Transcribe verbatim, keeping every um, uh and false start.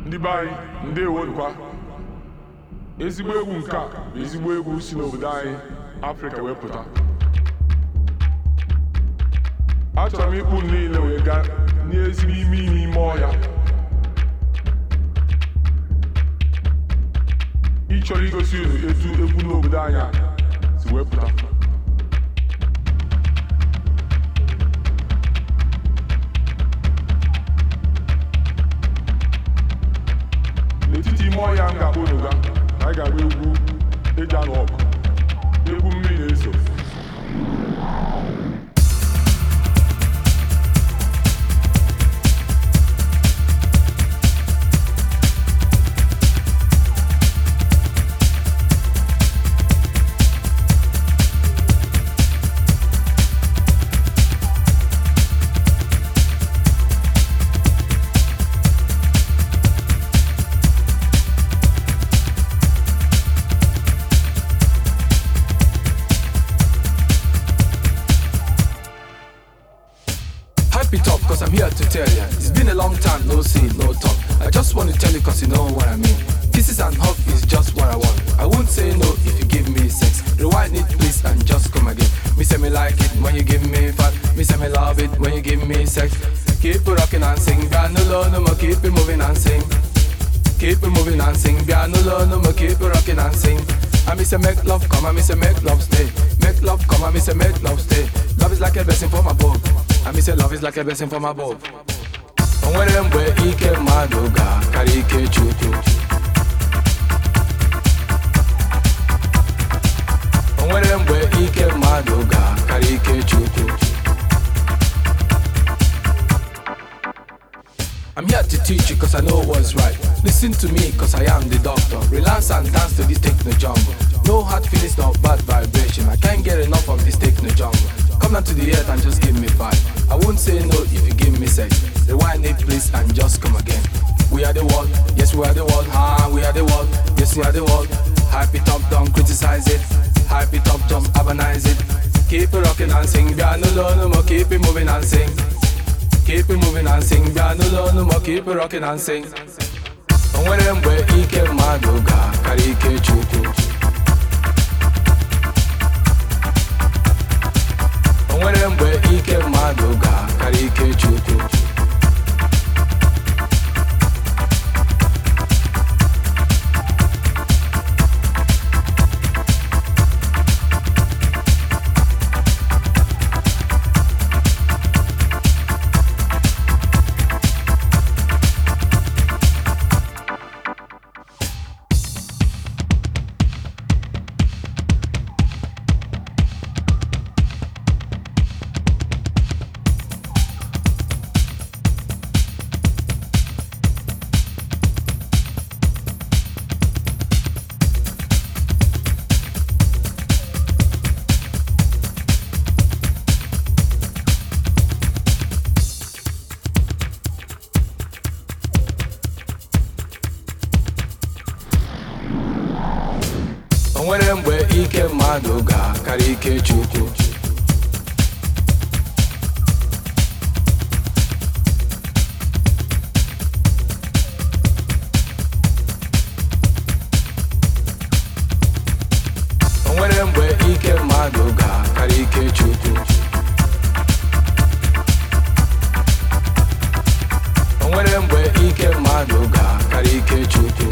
Ndị be anyị ndewonukwa. Ezigbo egwu nke a bụ ezigbo egwu si n'obodo anyị Afrịka wee pụta. Achọrọ m ịkpụ niile wee gaa n'ezigbo ime ime ime ọhịa. Ị chọrọ igosi unu etu egwu n'obodo anyị a si wee pụta. N'etiti ime ọhịa m ga-akpọ unu gaa, na anyị ga-agba egwu eji anụ ọgụ. Egwu mmiri na-eso. Cause I'm here to tell ya, it's been a long time, no see, no talk. I just want to tell you cause you know what I mean. Kisses and hug is just what I want. I won't say no if you give me sex. Rewind it please and just come again. Me say me like it when you give me fat. Me say me love it when you give me sex. Keep it rocking and sing, no low, no more, keep it moving and sing. Keep it moving and sing, no low, no more, keep it rocking and sing. I me say make love come, I me say make love stay. Make love come, I me say make love stay. Love is like a blessing from above. I me say love is like a blessing from above. Onwere mgbe ike mmadụ ga-akarị ike Chukwu. Onwere mgbe ike mmadụ ga-akarị ike Chukwu. I'm here to teach you cause I know what's right. Listen to me cause I am the doctor. Relax and dance to this techno jungle. No hard feelings, no bad vibration. I can't get enough of this techno jungle. Come down to the earth and just give me five. I won't say no if you give me sex. Rewind it please and just come again. We are the world, yes we are the world. Ah, we are the world, yes we are the world. Hype it up, don't criticize it. Hype it up, just urbanize it. Keep it rocking and sing. Bia no low no more, keep it moving and sing. Keep it moving and sing. Bia no low no more, keep it rocking and sing. Onwere mgbe ike mmadụ ga-akarị ike Chukwu. Onwere mgbe ike mmadụ ga-akarị ike Chukwu. Onwere mgbe ike mmadụ ga-akarị ike Chukwu. Onwere mgbe ike mmadụ ga-akarị ike Chukwu. Onwere mgbe ike mmadụ ga-akarị ike Chukwu.